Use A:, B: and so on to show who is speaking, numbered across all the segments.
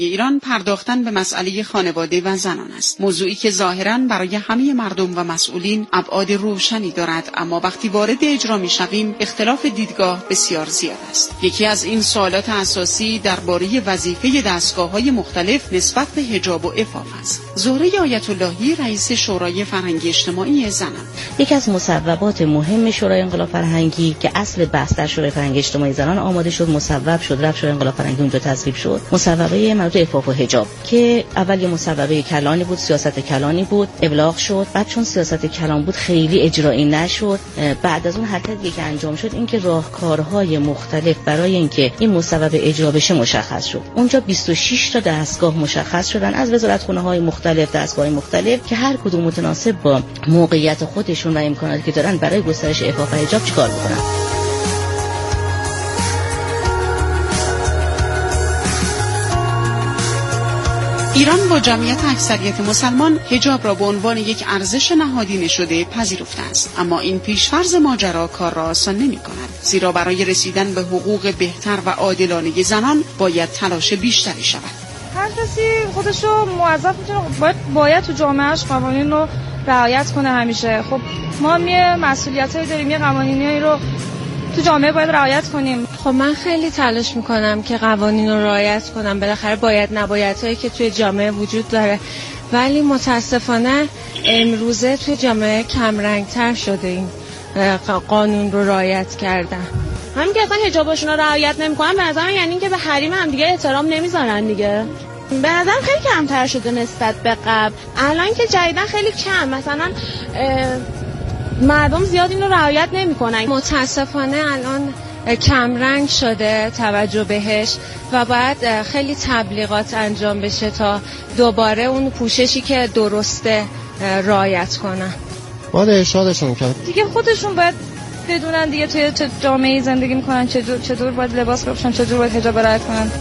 A: ایران پرداختن به مسئله خانواده و زنان است. موضوعی که ظاهراً برای همه مردم و مسئولین ابعاد روشنی دارد، اما وقتی وارد اجرا می‌شویم اختلاف دیدگاه بسیار زیاد است. یکی از این سوالات اساسی درباره وظیفه دستگاه‌های مختلف نسبت به حجاب و عفاف است. زهره آیت اللهی رئیس شورای فرهنگی اجتماعی زنان:
B: یکی از مصوبات مهم شورای انقلاب فرهنگی که اصل بحث در شورای فرهنگی اجتماعی زنان آماده شد، مصوب شد، رفت شورای انقلاب فرهنگی اونجا تصویب شد. مصوبه مربوط به عفاف و حجاب که اول یه مصوبه کلانی بود، سیاست کلانی بود، ابلاغ شد. بعد چون سیاست کلان بود خیلی اجرایی نشد. بعد از اون حرکتی که انجام شد این که راهکارهای مختلف برای اینکه این مصوبه اجرا بشه مشخص شد. اونجا 26 تا دستگاه مشخص شدن از وزارتخونه‌های مختلف، دستگاه‌های مختلف که هر کدوم متناسب با موقعیت خودشون و امکاناتی که دارن برای گسترش عفاف و حجاب چیکار می‌کنن.
A: ایران با جمعیت اکثریت مسلمان حجاب را به عنوان یک ارزش نهادینه شده پذیرفته است، اما این پیش‌فرض ماجرا کار را آسان نمی‌کند، زیرا برای رسیدن به حقوق بهتر و عادلانه زنان باید تلاش بیشتری شود.
C: هر کسی خودش رو موظف می‌دونه، باید تو جامعهش قوانین رو رعایت کنه همیشه. خب ما یه مسئولیتایی داریم، یه قوانینی رو تو جامعه باید رعایت کنیم.
D: خب من خیلی تلاش میکنم که قوانین رو رعایت کنم، بالاخره باید نبایدهایی که توی جامعه وجود داره، ولی متاسفانه امروزه توی جامعه کمرنگتر شده این قانون رو رعایت کردن.
E: همین که اصلا حجابشون رو رعایت نمیکنن به نظرم یعنی که به حریم هم دیگه احترام نمیذارن دیگه. به نظرم خیلی کمتر شده نسبت به قبل. الان که جدیدن خیلی کم، مثلا مردم زیاد این رو رعایت نمی‌کنن.
D: متاسفانه الان کم رنگ شده توجه بهش و باید خیلی تبلیغات انجام بشه تا دوباره اون پوششی که درسته رعایت کنن.
F: باید ارشادشون کرد.
C: دیگه خودشون باید بدونن دیگه توی چه جامعه‌ای زندگی می‌کنن، چطور باید لباس بپوشن، چطور باید حجاب رعایت کنن.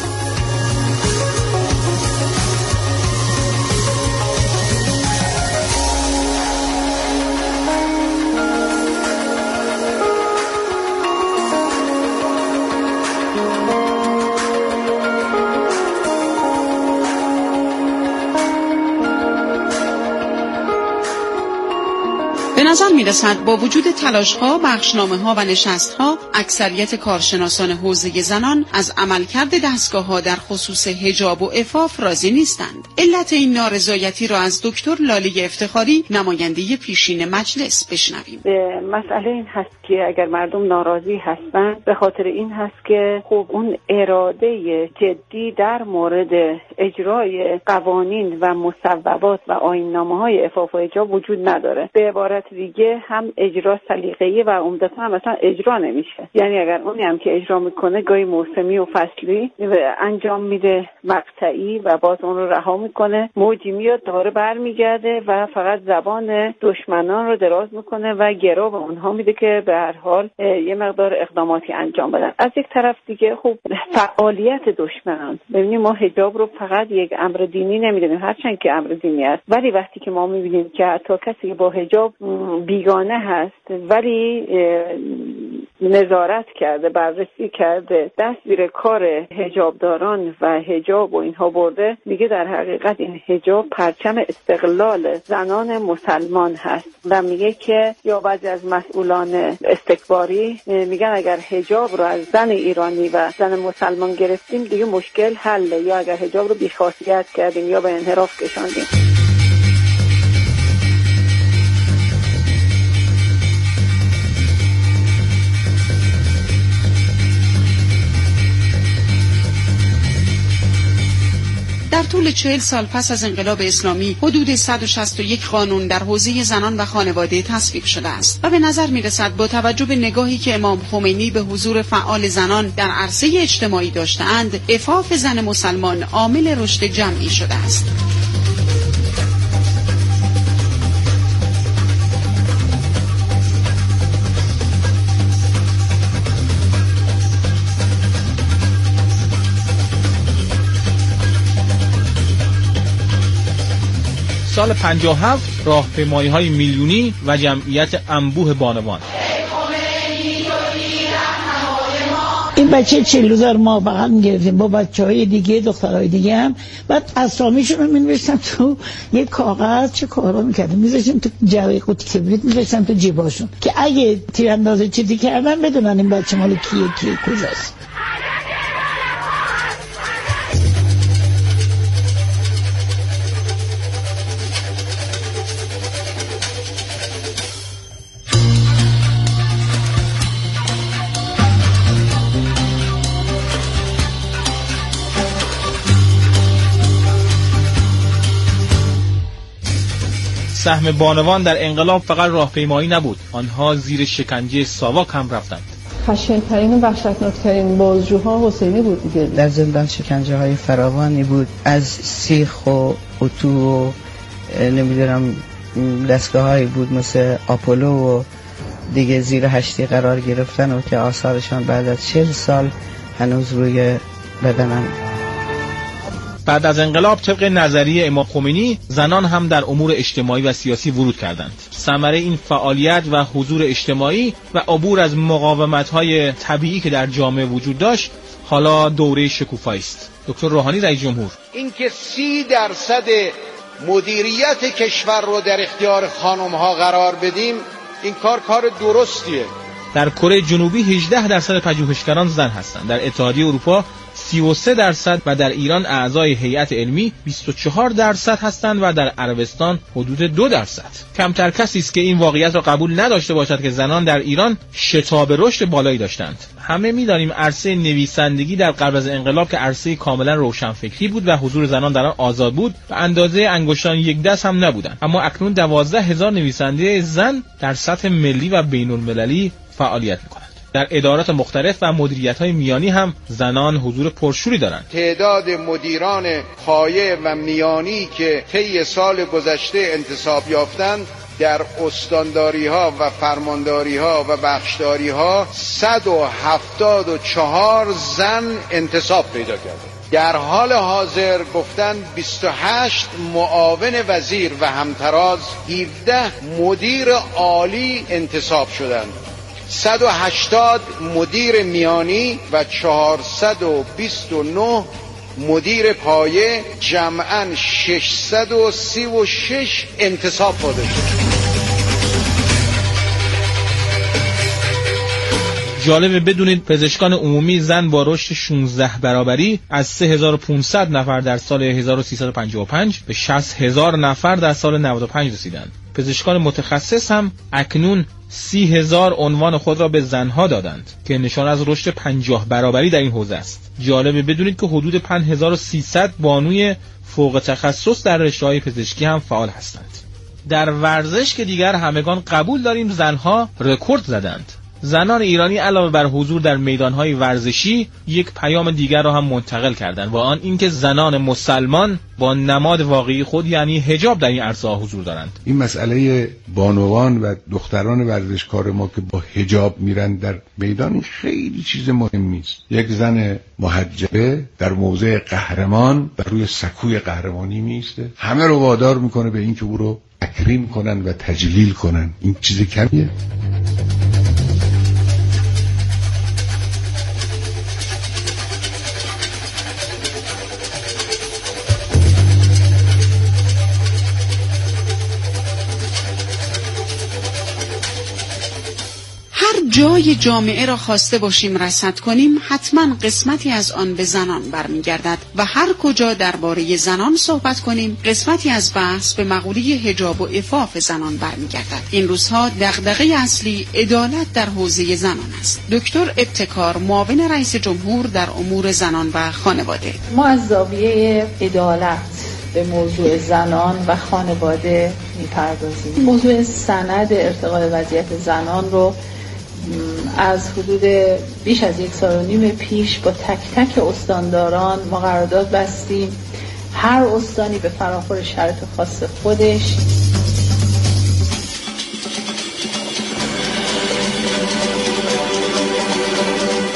A: به نظر می‌رسد با وجود تلاش‌ها، بخشنامه‌ها و نشست‌ها، اکثریت کارشناسان حوزه زنان از عملکرد دستگاه‌ها در خصوص حجاب و عفاف راضی نیستند. علت این نارضایتی را از دکتر لاله افتخاری، نماینده پیشین مجلس، بشنویم.
G: مسئله این هست که اگر مردم ناراضی هستند به خاطر این هست که خب اون اراده جدی در مورد اجرای قوانین و مصوبات و آیین‌نامه‌های عفاف و حجاب وجود نداره. به عبارت دیگه هم اجرا سلیقه‌ای و عمدتاً مثلا اجرا نمیشه. یعنی اگر اونی هم که اجرا میکنه گاهی موسمی و فصلی انجام میده، مقطعی، و باز اون رو رها میکنه، موجی میاد دوباره برمیگرده و فقط زبان دشمنان رو دراز میکنه و گرا به اونها میده که به هر حال یه مقدار اقداماتی انجام بدن. از یک طرف دیگه خب فعالیت دشمنان، ببینیم ما حجاب رو فقط یک امر دینی نمیدونیم، هرچند که امر دینی است، ولی وقتی که ما میبینیم که حتی کسی که با حجاب بیگانه هست ولی نظارت کرده، بررسی کرده، دست زیر کار حجابداران و حجاب و اینها برده، میگه در حقیقت این حجاب پرچم استقلال زنان مسلمان هست و میگه که یا بعضی از مسئولان استکباری میگن اگر حجاب رو از زن ایرانی و زن مسلمان گرفتیم دیگه مشکل حله، یا اگر حجاب رو بی‌خاصیت کردیم یا به انحراف کشاندیم.
A: در طول 40 سال پس از انقلاب اسلامی حدود 161 قانون در حوزه زنان و خانواده تصویب شده است و به نظر می‌رسد با توجه به نگاهی که امام خمینی به حضور فعال زنان در عرصه اجتماعی داشته‌اند، عفاف زن مسلمان عامل رشد جمعی شده است.
H: سال 57 راهپیمایی‌های میلیونی و جمعیت انبوه بانوان.
I: این بچه 40,000 ما بغل می‌گرفتیم با بچه‌های دیگه، دخترای دیگه هم. بعد اسامیشون رو می‌نوشتم تو یک کاغذ، چه کارا می‌کردیم، می‌ذاشتیم تو جعبه قوطی کبریت، می‌ذاشتم تو جیباشون که اگه تیراندازی چیزی کردن بدونن این بچه مال کیه کجاست.
H: سهم بانوان در انقلاب فقط راهپیمایی نبود، آنها زیر شکنجه ساواک هم رفتند.
J: خشن‌ترین و وحشتناک‌ترین بازجوها حسینی بود دیگه. در زندان شکنجه‌های فراوانی بود، از سیخ و اتو و نمیدونم دستگاه‌هایی بود مثل آپولو و دیگه زیر هشتی قرار گرفتن و که آثارشان بعد از 40 سال هنوز روی بدنم.
H: بعد از انقلاب طبق نظریه امام خمینی زنان هم در امور اجتماعی و سیاسی ورود کردند. ثمره این فعالیت و حضور اجتماعی و عبور از مقاومت‌های طبیعی که در جامعه وجود داشت حالا دوره شکوفایی است. دکتر روحانی رئیس جمهور
K: اینکه 30% مدیریت کشور رو در اختیار خانم‌ها قرار بدیم، این کار درستیه.
H: در کره جنوبی 18% پژوهشگران زن هستند، در اتحادیه اروپا 33% و در ایران اعضای هیئت علمی 24% هستند و در عربستان حدود 2%. کمتر کسی است که این واقعیت را قبول نداشته باشد که زنان در ایران شتاب رشد بالایی داشتند. همه می‌دانیم عرصه نویسندگی در قبل از انقلاب که عرصه کاملا روشنفکری بود و حضور زنان در آن آزاد بود و اندازه انگشتان یک دست هم نبودند، اما اکنون 12,000 نویسنده زن در سطح ملی و بین‌المللی فعالیت می‌کنند. در ادارات مختلف و مدیریت‌های میانی هم زنان حضور پرشوری دارند.
K: تعداد مدیران پایه و میانی که طی سال گذشته انتصاب یافتند در استانداری‌ها و فرمانداری‌ها و بخشداری‌ها 174 زن انتصاب پیدا کرده. در حال حاضر گفتن 28 معاون وزیر و همتراز، 17 مدیر عالی انتصاب شدند، 180 مدیر میانی و 429 مدیر پایه، جمعاً 636 انتصاب داده شد.
H: جالبه بدونید پزشکان عمومی زن با رشد 16 برابری از 3500 نفر در سال 1355 به 60,000 نفر در سال 95 رسیدند. پزشکان متخصص هم اکنون 30,000 عنوان خود را به زنها دادند که نشان از رشد 50 برابری در این حوزه است. جالبه بدونید که حدود 5300 بانوی فوق تخصص در رشته‌های پزشکی هم فعال هستند. در ورزش که دیگر همگان قبول داریم زنها رکورد زدند. زنان ایرانی علاوه بر حضور در میدانهای ورزشی یک پیام دیگر را هم منتقل کردند و آن اینکه زنان مسلمان با نماد واقعی خود یعنی حجاب در این عرصه حضور دارند.
L: این مسئله بانوان و دختران ورزشکار ما که با حجاب میرن در میدان خیلی چیز مهمی است. یک زن محجبه در موضع قهرمان و روی سکوی قهرمانی میسته، همه رو وادار میکنه به اینکه او رو تکریم کنن و تجلیل کنن. این چیز کمیه؟
A: جای جامعه را خواسته باشیم رصد کنیم، حتما قسمتی از آن به زنان برمیگردد و هر کجا درباره زنان صحبت کنیم قسمتی از بحث به مقوله حجاب و عفاف زنان برمیگردد. این روزها دغدغه اصلی عدالت در حوزه زنان است. دکتر ابتکار، معاون رئیس جمهور در امور زنان و خانواده:
J: ما از زاویه عدالت به موضوع زنان و خانواده میپردازیم. موضوع سند ارتقای وضعیت زنان رو از حدود بیش از 1.5 سال پیش با تک تک استانداران ما قرارداد بستیم، هر استانی به فراخور شرط خاص خودش.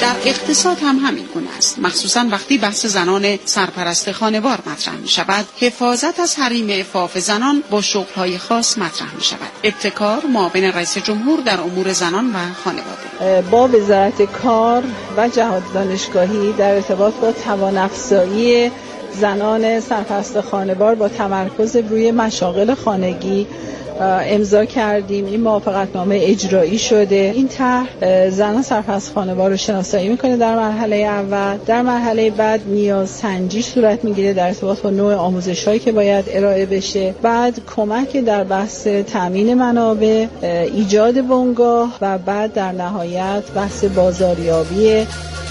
A: در اقتصاد هم همین گونه است، مخصوصا وقتی بحث زنان سرپرست خانوار مطرح می شود. حفاظت از حریم عفاف زنان با شغل‌های خاص مطرح می شود. ابتکار معاون رئیس جمهور در امور زنان و خانواده
J: با وزارت کار و جهاد دانشگاهی در ارتباط با توان‌افزایی زنان سرپرست خانوار با تمرکز روی مشاغل خانگی امضا کردیم. این موافقتنامه اجرایی شده. این طرح زنان سرپرست خانوار رو شناسایی میکنه در مرحله اول. در مرحله بعد نیاز سنجی صورت میگیره در ارتباط با نوع آموزش‌هایی که باید ارائه بشه. بعد کمک در بحث تامین منابع، ایجاد بنگاه و بعد در نهایت بحث بازاریابی.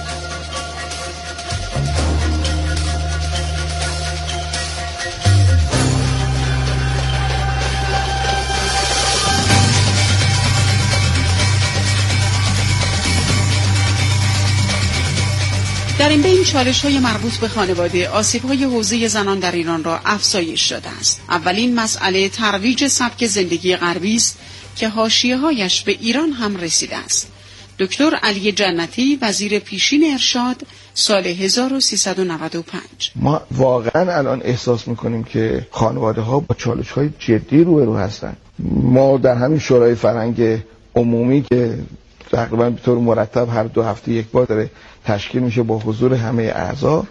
A: در این بین چالش‌های مربوط به خانواده، آسیب‌های حوزه زنان در ایران را افزایش داده است. اولین مسئله ترویج سبک زندگی غربی است که حاشیه‌هایش به ایران هم رسیده است. دکتر علی جنتی، وزیر پیشین ارشاد، سال 1395.
M: ما واقعا الان احساس می‌کنیم که خانواده‌ها با چالش‌های جدی روبرو هستند. ما در همین شورای فرهنگ عمومی که تقریبا به طور مرتب هر 2 هفته یک بار داره تشکیل میشه با حضور همه اعضا،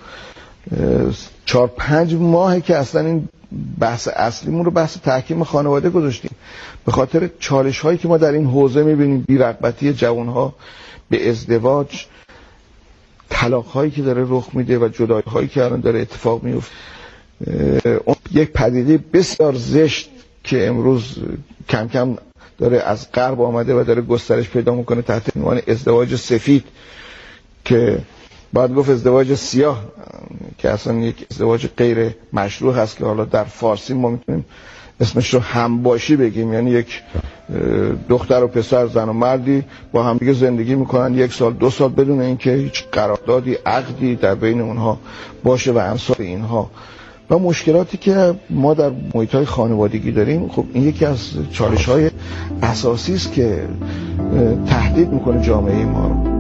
M: 4-5 ماهه که اصلا این بحث اصلیمون رو بحث تحکیم خانواده گذاشتیم، به خاطر چالش هایی که ما در این حوزه میبینیم، بی‌رغبتی جوانها به ازدواج، طلاق هایی که داره رخ میده و جدایی هایی که الان داره اتفاق میفته. یک پدیده بسیار زشت که امروز کم کم داره از غرب آمده و داره گسترش پیدا میکنه تحت عنوان ازدواج سفید، که باید گفت ازدواج سیاه، که اصلا یک ازدواج غیر مشروع هست که حالا در فارسی ما میتونیم اسمش رو همباشی بگیم، یعنی یک دختر و پسر، زن و مردی با هم دیگه زندگی میکنن 1 سال 2 سال بدون اینکه هیچ قراردادی، عقدی در بین اونها باشه و امثال اینها. و مشکلاتی که ما در محیط‌های خانوادگی داریم، خب این یکی از چالش‌های اساسی است که تهدید میکنه جامعه ما رو.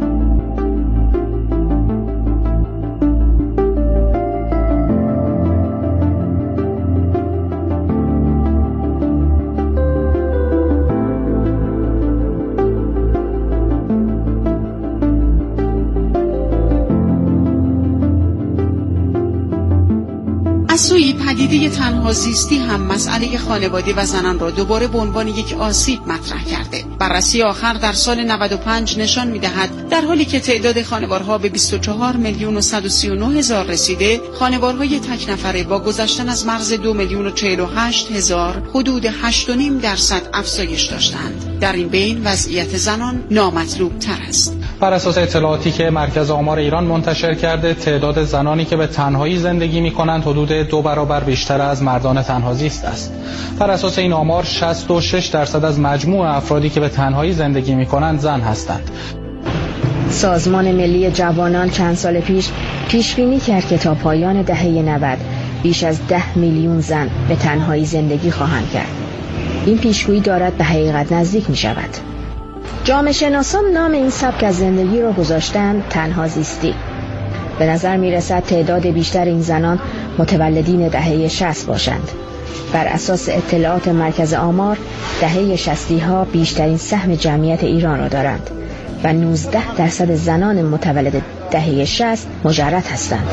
A: از سوی پدیده تنها زیستی هم مسئله خانواده و زنان را دوباره به عنوان یک آسیب مطرح کرده. بررسی آخر در سال 95 نشان می‌دهد در حالی که تعداد خانوارها به 24,139,000 رسیده، خانوارهای تک نفره با گذشتن از مرز 2,048,000 حدود 8.5% افزایش داشتند. در این بین وضعیت زنان نامطلوب تر است.
N: بر اساس اطلاعاتی که مرکز آمار ایران منتشر کرده، تعداد زنانی که به تنهایی زندگی می‌کنند حدود 2 برابر بیشتر از مردان تنها زیست است. بر اساس این آمار 66% از مجموع افرادی که به تنهایی زندگی می‌کنند زن هستند.
O: سازمان ملی جوانان چند سال پیش بینی کرد که تا پایان دهه 90 بیش از 10 میلیون زن به تنهایی زندگی خواهند کرد. این پیشگویی دارد به حقیقت نزدیک می‌شود. جامعه شناسان نام این سبک از زندگی را گذاشتند تنها زیستی. به نظر می‌رسد تعداد بیشتر این زنان متولدین دهه 60 باشند. بر اساس اطلاعات مرکز آمار، دهه 60ها بیشترین سهم جمعیت ایران را دارند و 19% زنان متولد دهه 60 مجرد هستند.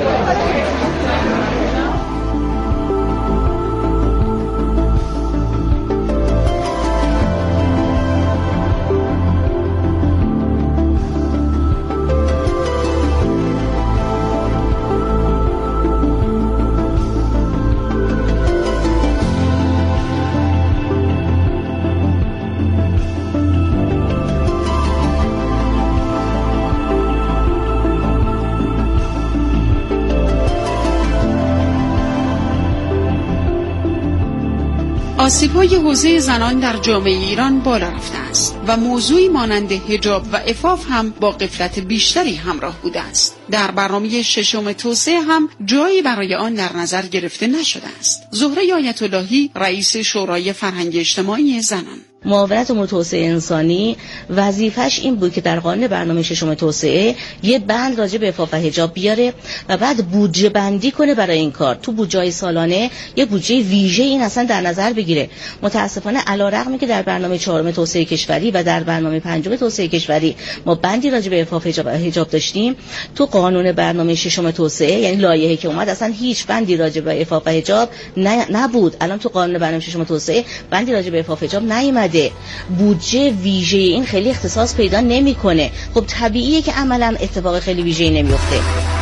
A: آسیب‌های حوزه زنان در جامعه ایران بالا رفته است و موضوعی مانند حجاب و عفاف هم با غفلت بیشتری همراه بوده است. در برنامه ششم توسعه هم جایی برای آن در نظر گرفته نشده است. زهره آیت اللهی، رئیس شورای فرهنگ اجتماعی زنان:
B: معاونت امور توسعه انسانی وظیفش این بود که در قانون برنامه ششم توسعه یه بند راجع به عفاف و حجاب بیاره و بعد بودجه بندی کنه برای این کار. تو بودجه سالانه یه بودجه ویژه این اصلا در نظر بگیره. متاسفانه علیرغم که در برنامه چهارم توسعه کشوری و در برنامه پنجم توسعه کشوری ما بندی راجع به عفاف و حجاب داشتیم، تو قانون برنامه ششم توسعه یعنی لایحه‌ای که اومد اصلا هیچ بندی راجع به عفاف و حجاب نبود. الان تو قانون برنامه ششم توسعه بندی راجع به عفاف و حجاب نیومده. بودجه ویژه این خیلی اختصاص پیدا نمیکنه. خب طبیعیه که عملا اتفاق خیلی ویژه‌ای نمیفته.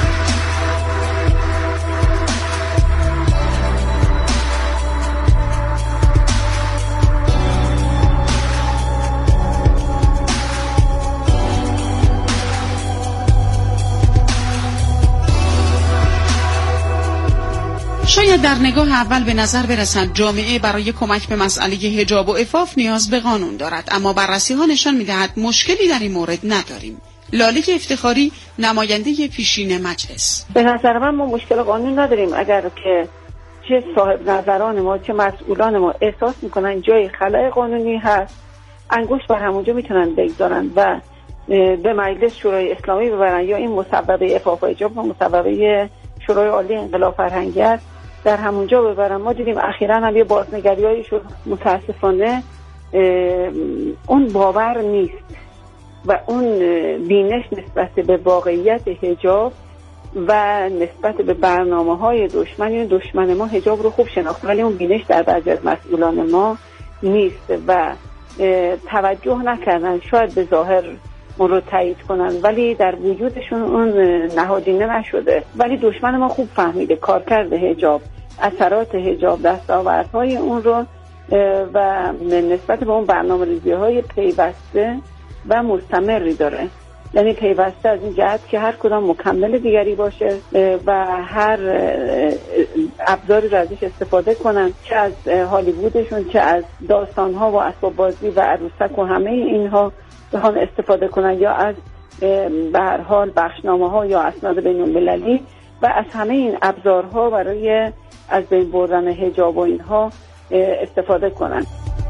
A: شاید در نگاه اول به نظر برسد جامعه برای کمک به مسئله حجاب و عفاف نیاز به قانون دارد، اما بررسی ها نشان می‌دهد مشکلی در این مورد نداریم. لاله افتخاری، نماینده پیشین مجلس:
G: به نظر من ما مشکل قانون نداریم. اگر که چه صاحب نظران ما چه مسئولان ما احساس میکنن جای خلأ قانونی هست، انگشت بر همونجا میتونن بگذارن و به مجلس شورای اسلامی ببرن، یا این مصوبه عفاف و حجاب و مصوبه شورای عالی انقلاب فرهنگی است در همونجا ببرن. ما دیدیم اخیراً هم یه بازنگریایی شد، متاسفانه اون باور نیست و اون بینش نسبت به واقعیت حجاب و نسبت به برنامه‌های دشمن ما حجاب رو خوب شناخت، ولی اون بینش در بعضی از مسئولان ما نیست و توجه نکردن. شاید به ظاهر اون رو تایید کنن ولی در وجودشون اون نهادینه نشده، ولی دشمن ما خوب فهمیده کارکرد حجاب، اثرات حجاب، دستاوردهای اون رو و نسبت به اون برنامه‌ریزی‌های پیوسته و مستمری داره. یعنی پیوسته از این جهت که هر کدام مکمل دیگری باشه و هر ابزاری رو ازش استفاده کنن، چه از هالیوودشون چه از داستان‌ها و اسباب بازی و عروسک و همه اینها بخوان استفاده کنن، یا از به هر حال بخشنامه‌ها یا اسناد بین‌المللی و از همه این ابزارها برای از بین بردن حجاب و اینها استفاده کنن.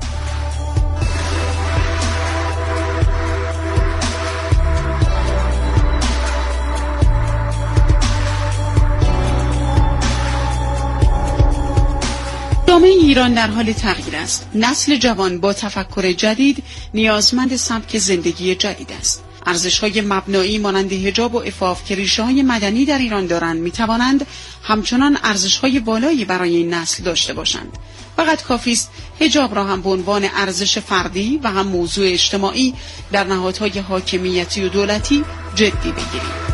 A: جامعه ایران در حال تغییر است. نسل جوان با تفکر جدید نیازمند سبک زندگی جدید است. ارزش‌های مبنایی مانند حجاب و عفاف که ریشه‌های مدنی در ایران دارند می‌توانند همچنان ارزش‌های بالایی برای این نسل داشته باشند. فقط کافی است حجاب را هم به عنوان ارزش فردی و هم موضوع اجتماعی در نهادهای حاکمیتی و دولتی جدی بگیریم.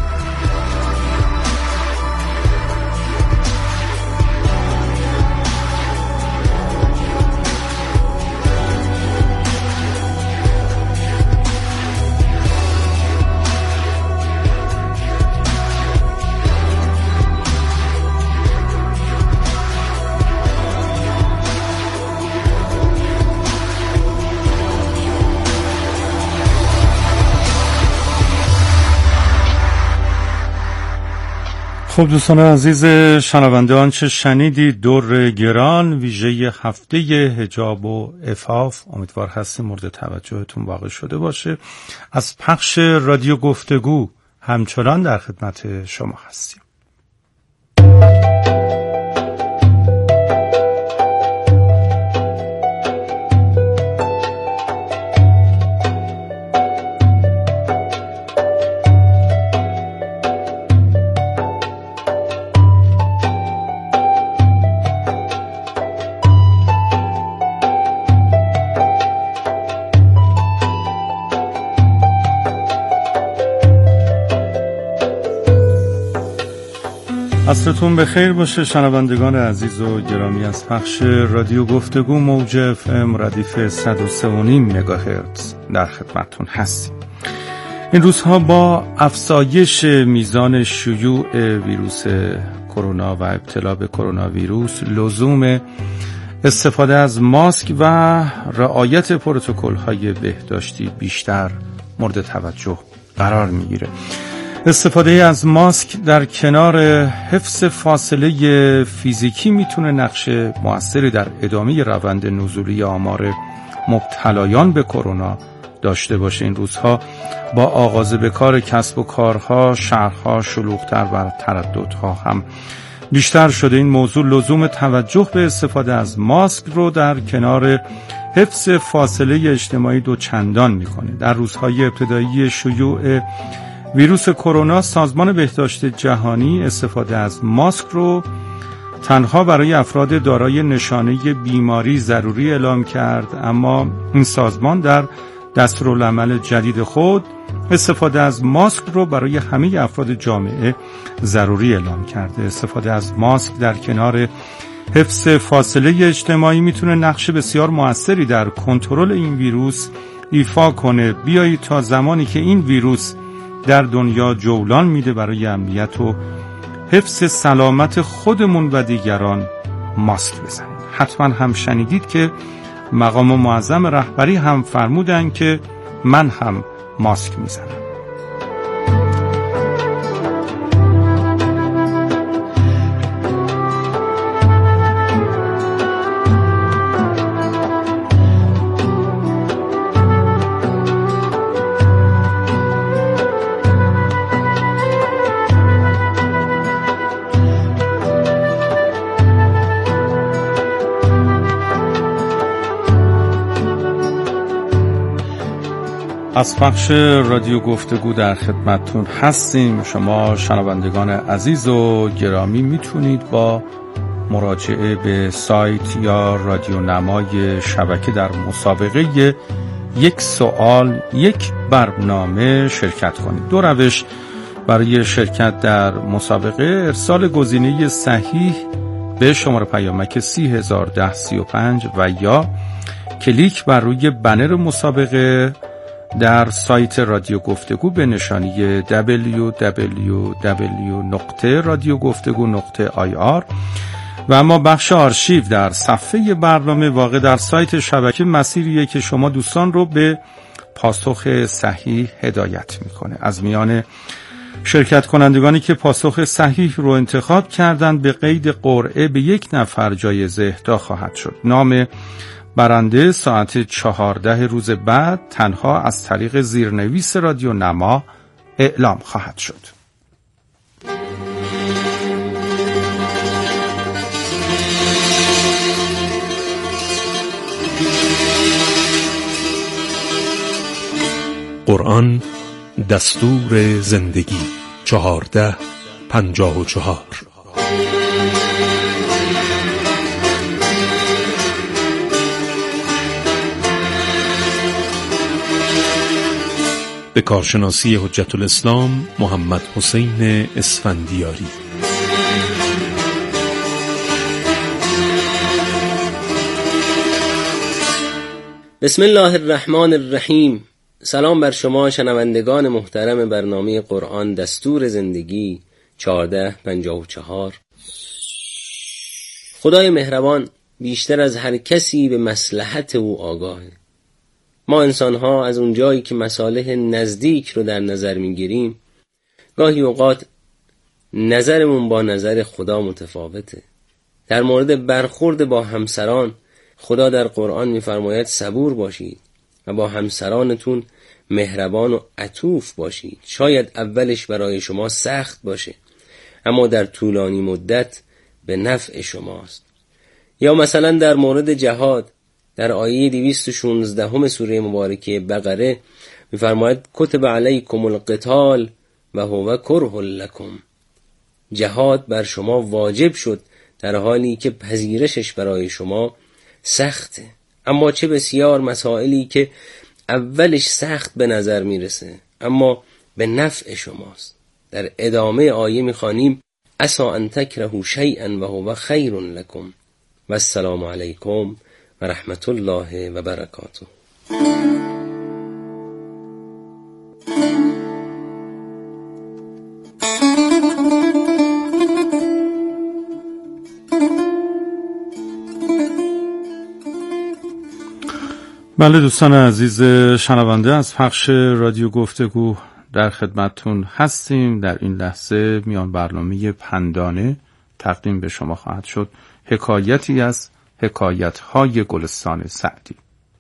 P: خب دوستان عزیز شنونده، آنچه شنیدید دور گران ویژه هفته حجاب و عفاف، امیدوار هستیم مورد توجهتون واقع شده باشه. از پخش رادیو گفتگو همچنان در خدمت شما هستیم. عصرتون بخیر باشه شنوندگان عزیز و گرامی. از پخش رادیو گفتگو موج FM ردیف 103.5 مگاهرتز در خدمتتون هستیم. این روزها با افزایش میزان شیوع ویروس کرونا و ابتلا به کرونا ویروس، لزوم استفاده از ماسک و رعایت پروتکل‌های بهداشتی بیشتر مورد توجه قرار میگیره. استفاده از ماسک در کنار حفظ فاصله فیزیکی میتونه نقش موثری در ادامه روند نزولی آمار مبتلایان به کرونا داشته باشه. این روزها با آغاز به کار کسب و کارها، شهرها شلوغ‌تر و ترددها هم بیشتر شده. این موضوع لزوم توجه به استفاده از ماسک رو در کنار حفظ فاصله اجتماعی دوچندان میکنه. در روزهای ابتدایی شیوع ویروس کرونا سازمان بهداشت جهانی استفاده از ماسک رو تنها برای افراد دارای نشانه بیماری ضروری اعلام کرد، اما این سازمان در دستورالعمل جدید خود استفاده از ماسک رو برای همه افراد جامعه ضروری اعلام کرده. استفاده از ماسک در کنار حفظ فاصله اجتماعی میتونه نقش بسیار موثری در کنترل این ویروس ایفا کنه. بیایید تا زمانی که این ویروس در دنیا جولان میده برای امنیت و حفظ سلامت خودمون و دیگران ماسک بزنید. حتما هم شنیدید که مقام معظم رهبری هم فرمودن که من هم ماسک میزنم. از پخش رادیو گفتگو در خدمتتون هستیم. شما شنوندگان عزیز و گرامی میتونید با مراجعه به سایت یا رادیو نمای شبکه در مسابقه یک سوال یک برنامه شرکت کنید. دو روش برای شرکت در مسابقه: ارسال گزینه صحیح به شماره پیامک 301035 و یا کلیک بر روی بنر مسابقه در سایت رادیو گفتگو به نشانی www.radiogoftegu.ir و اما بخش آرشیو در صفحه برنامه واقع در سایت شبکه مسیریه که شما دوستان رو به پاسخ صحیح هدایت میکنه. از میان شرکت کنندگانی که پاسخ صحیح رو انتخاب کردن به قید قرعه به یک نفر جایزه اهدا خواهد شد. نام برنده ساعت 14 روز بعد تنها از طریق زیرنویس رادیو نما اعلام خواهد شد.
Q: قرآن دستور زندگی 1454. به کارشناسی حجت الاسلام محمد حسین اسفندیاری.
R: بسم الله الرحمن الرحیم. سلام بر شما شنوندگان محترم برنامه قرآن دستور زندگی 1454. خدای مهربان بیشتر از هر کسی به مصلحت او آگاهه. ما انسان‌ها از اونجایی که مصالح نزدیک رو در نظر می‌گیریم، گاهی اوقات نظرمون با نظر خدا متفاوته. در مورد برخورد با همسران خدا در قرآن می‌فرماید صبور باشید و با همسرانتون مهربان و عطوف باشید. شاید اولش برای شما سخت باشه، اما در طولانی مدت به نفع شماست. یا مثلا در مورد جهاد در آیه 216 سوره مبارکه بقره می‌فرماید کتب علیکم القتال و هو کره لکم. جهاد بر شما واجب شد در حالی که پذیرشش برای شما سخته. اما چه بسیار مسائلی که اولش سخت به نظر میرسه اما به نفع شماست. در ادامه آیه میخوانیم عسى ان تکرهوا شیئا و هو خیر لکم و السلام علیکم و رحمت الله و برکاته.
P: بله دوستان عزیز شنونده، از پخش رادیو گفتگو در خدمتتون هستیم. در این لحظه میان برنامه پندانه تقدیم به شما خواهد شد، حکایتی از حکایت‌های گلستان سعدی.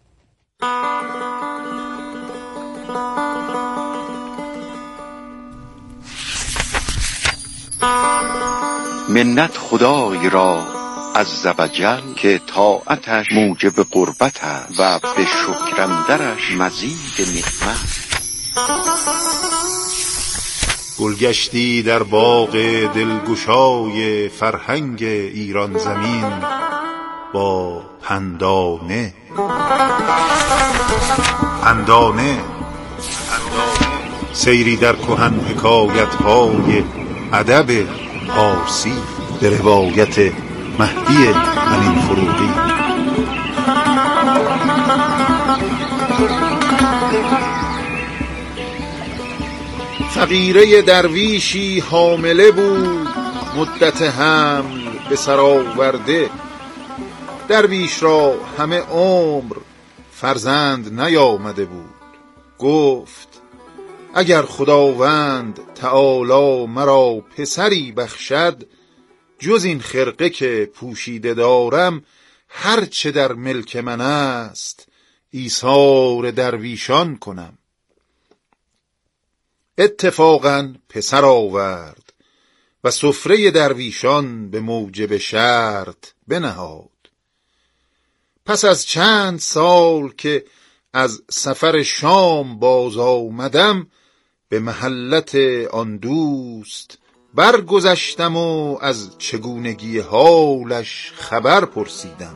S: منت خدای را عز و جل که طاعتش موجب قربت است و به شکر اندرش مزید نعمت.
T: گلگشتی در باغ دلگشای فرهنگ ایران زمین با پندانه. سیری در کهن حکایت‌های ادب پارسی به روایت مهدی امین فروغی. فقیره درویشی حامله بود، مدت حمل به سر آورده. درویش را همه عمر فرزند نیامده بود. گفت اگر خداوند تعالی مرا پسری بخشد، جز این خرقه که پوشیده دارم هر چه در ملک من است ایثار درویشان کنم. اتفاقاً پسر آورد و سفره درویشان به موجب شرط بنهاد. پس از چند سال که از سفر شام باز آمدم، به محلت آن دوست برگذشتم و از چگونگی حالش خبر پرسیدم.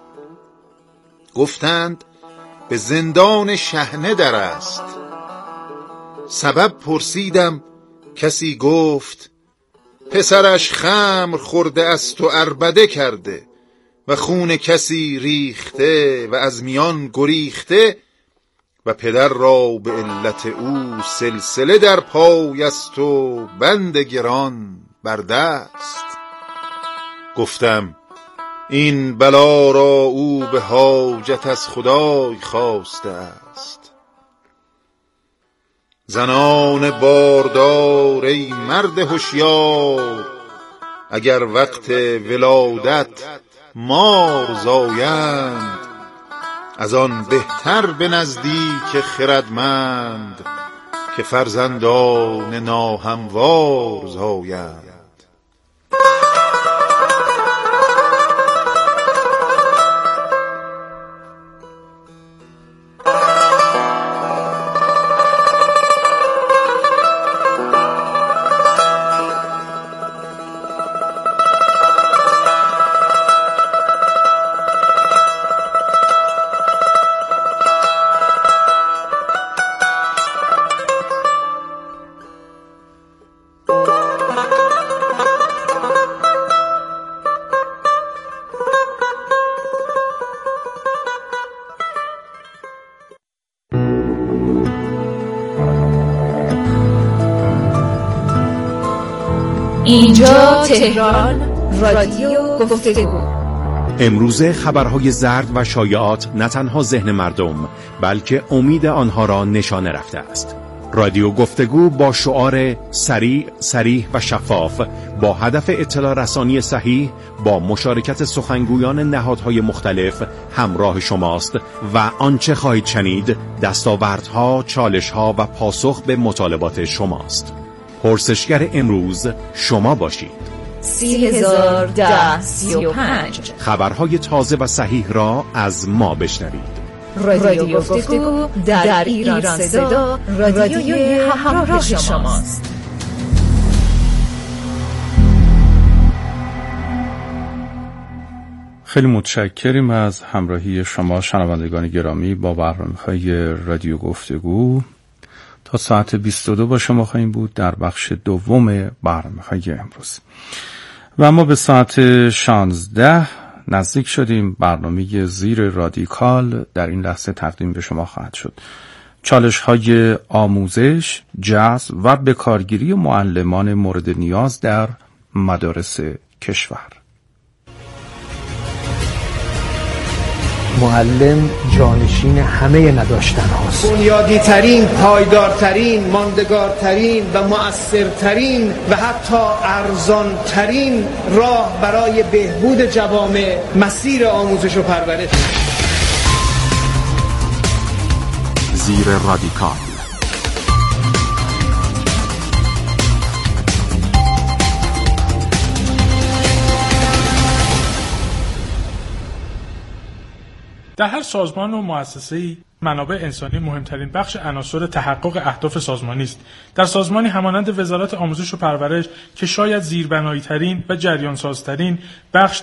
T: گفتند به زندان شحنه در است. سبب پرسیدم، کسی گفت پسرش خمر خورده است و عربده کرده و خون کسی ریخته و از میان گریخته و پدر را به علت او سلسله در پای است و بند گران بر دست. گفتم این بلا را او به حاجت از خدای خواسته است. زنان باردار ای مرد هوشیار، اگر وقت ولادت مار زایند، از آن بهتر به نزدیک خردمند که فرزندان ناهموار زایند.
U: اینجا تهران، رادیو گفتگو.
V: امروزه خبرهای زرد و شایعات نه تنها ذهن مردم بلکه امید آنها را نشانه رفته است. رادیو گفتگو با شعار سریع، صریح و شفاف با هدف اطلاع رسانی صحیح با مشارکت سخنگویان نهادهای مختلف همراه شماست و آنچه خواهید شنید دستاوردها، چالشها و پاسخ به مطالبات شماست. پرسشگر امروز شما باشید.
U: 30,035
V: خبرهای تازه و صحیح را از ما بشنوید.
U: رادیو گفتگو در ایران صدا، رادیوی همراه شماست.
P: خیلی متشکریم از همراهی شما شنوندگان گرامی با برنامه‌های رادیو گفتگو. تا ساعت 22 با شما خواهیم بود در بخش دوم برنامه‌های امروز. و اما به ساعت 16 نزدیک شدیم. برنامه زیر رادیکال در این لحظه تقدیم به شما خواهد شد. چالش‌های آموزش، جذب و بکارگیری معلمان مورد نیاز در مدارس کشور.
D: معلم جانشین همه نداشتن هاست.
E: بنیادی ترین، پایدارترین، ماندگارترین و مؤثرترین و حتی ارزان ترین راه برای بهبود جوامع مسیر آموزش و پرورش.
V: زیر رادیکال.
W: در هر سازمان و مؤسسه‌ای منابع انسانی مهمترین بخش عناصر تحقق اهداف سازمانی است. در سازمانی همانند وزارت آموزش و پرورش که شاید زیربنایی‌ترین و جریان‌سازترین بخش